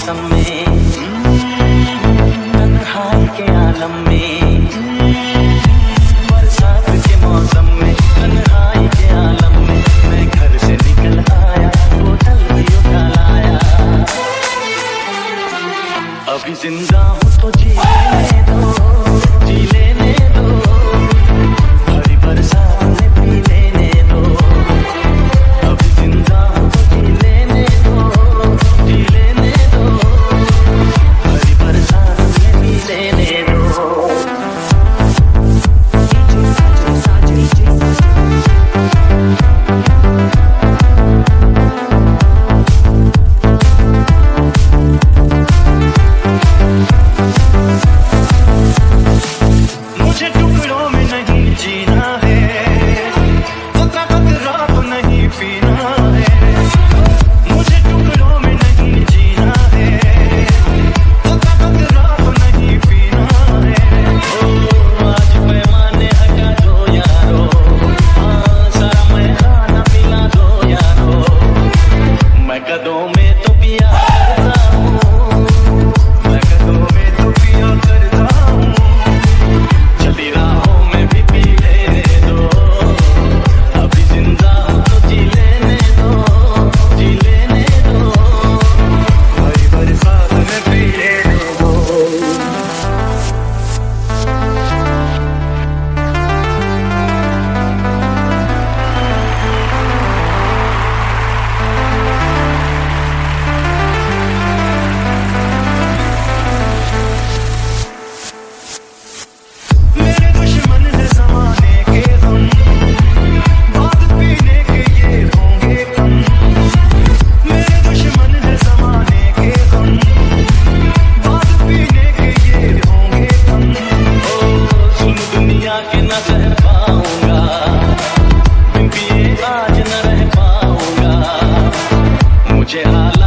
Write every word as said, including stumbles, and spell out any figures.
मौसम में, तन्हाई के आलम में, बरसात के मौसम में, तन्हाई के आलम में, मैं घर से निकल आया, बोतल भी उठा लाया। अभी जिंदा हूँ तो जी लेने दो, जी लेने दो, हरी बरसात में पी लेने दो। अभी जिंदा हूँ तो जी लेने दो, जी लेने दो, हरी बरसात में पी लेने दो। मुझे टुकड़ों में नहीं जीना है, कतरा कतरा तो नहीं पीना है। मुझे टुकड़ों में नहीं जीना है, कतरा कतरा तो नहीं पीना है। ओ आज पैमाने हटा दो यारो, हाँ सारा मैं खाना पिला दो यारो। मैं कदों में तो पिया करता हूँ, मैं कदों में तो पिया करता हूँ। चली राहों में भी पी लेने दो, अभी जिंदा हूँ तो जी लेने दो, जी लेने दो, हरी बरसात में पी लेने दो। मेरे दुश्मन है ज़माने के हम, बात पीने के ये होंगे कम। मेरे दुश्मन है ज़माने के हम, बात पीने के ये होंगे कम। ओ सुन दुनिया के न सह पाऊंगा, बिन पिए आज न रह पाऊंगा। मुझे हाल